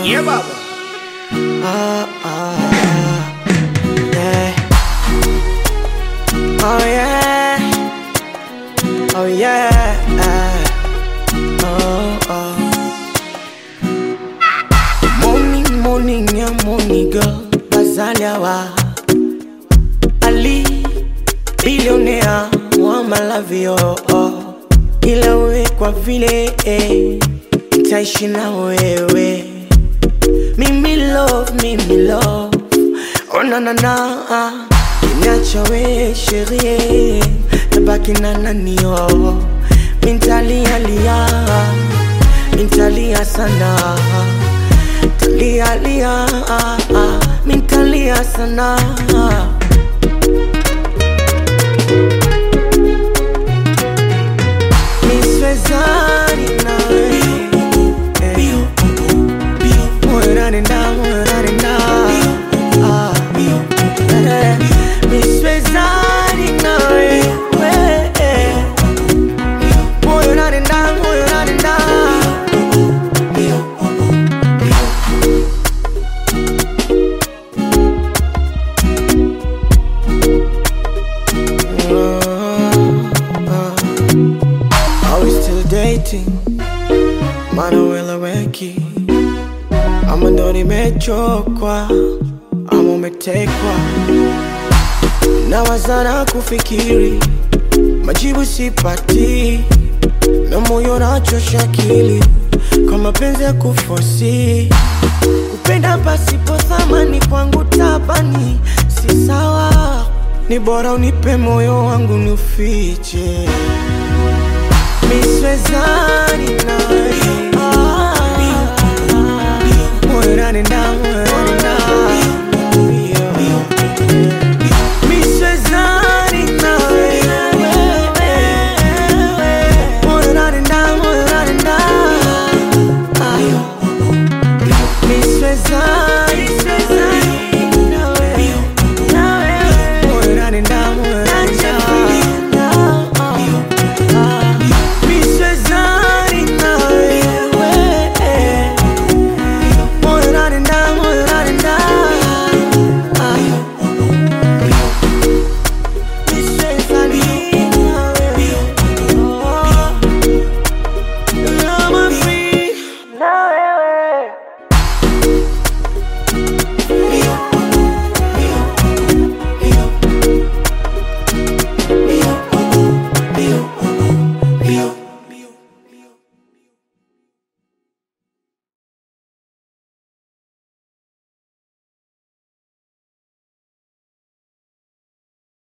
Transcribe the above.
Yeah, baba. Yeah. Oh yeah. Oh yeah. Oh. Morning, yeah, morning girl. Bazaliawa Ali, billionaire, wa malavio. Ila we kwa vile nitaishi na wewe. Mimi love. Oh na Inacha we sherie, tabaki na nani oh. Mintalia sana. Mintalia sana. Miswezani na we. Moyo unanenda. Miswezani na we. Moyo unanenda. Are we still dating? Manuela weki. Ama ndo nimechokwa, ama umetekwa. Nawazana kufikiri, majibu sipati, na moyo unachosha akili, kwa mapenzi ya kufosi. Kupenda pasipo thamani kwangu tabani, si sawa. Ni bora unipe moyo wangu nufiche. Miswezani na wewe. Moyo unanenda.